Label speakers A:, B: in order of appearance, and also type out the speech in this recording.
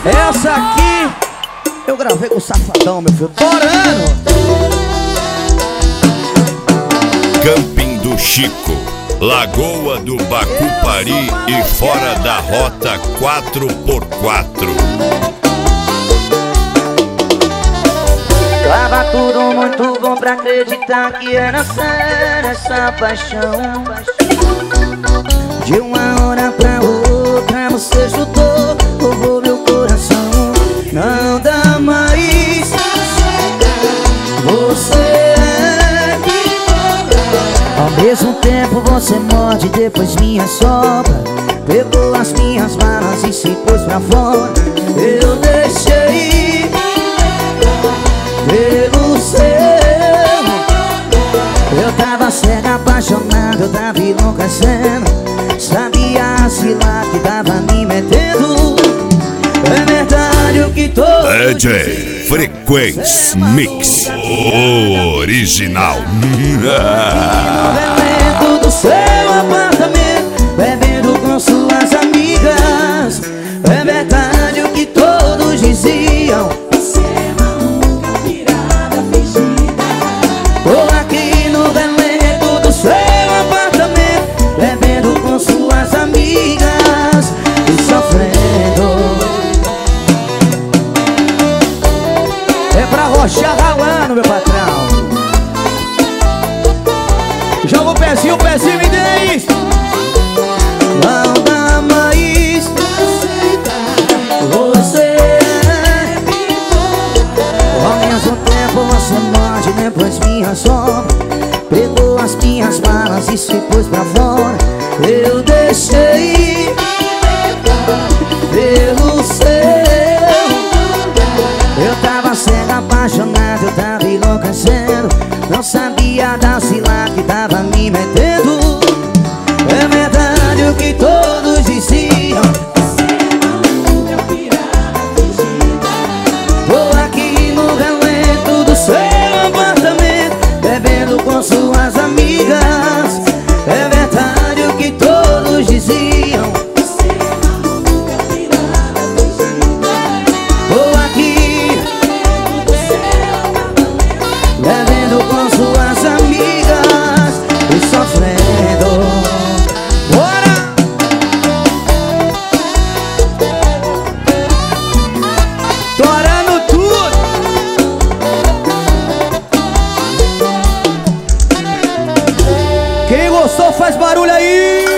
A: Essa aqui eu gravei com o Safadão, meu filho. Torando!
B: Camping do Chico, Lagoa do Bacupari e fora da rota 4x4.
C: Tava tudo muito bom pra acreditar que era séria essa paixão. De uma hora pra outra você chutou, roubou meu coração. Não dá mais, você é. Ao mesmo tempo você morde, depois me assopra. Pegou as minhas malas e se pôs pra fora. Eu deixei pelo seu. Eu tava cega, apaixonado, eu tava enlouquecendo. Sabia se lá que tava me metendo. É verdade o que todo
B: DJ Frequência Mix Original.
C: dentro do seu apartamento, bebendo com suas amigas. É verdade o que todos diziam. Você é maluca, virada, fingida. Tô aqui no dentro do seu apartamento, bebendo com suas amigas e sofrendo.
A: É pra rochar ralando, meu patrão. Joga o pezinho e diz:
C: Não dá mais, você é. Ao mesmo tempo você morde, depois me assopra. Pegou as minhas malas e se pôs pra fora. Eu deixei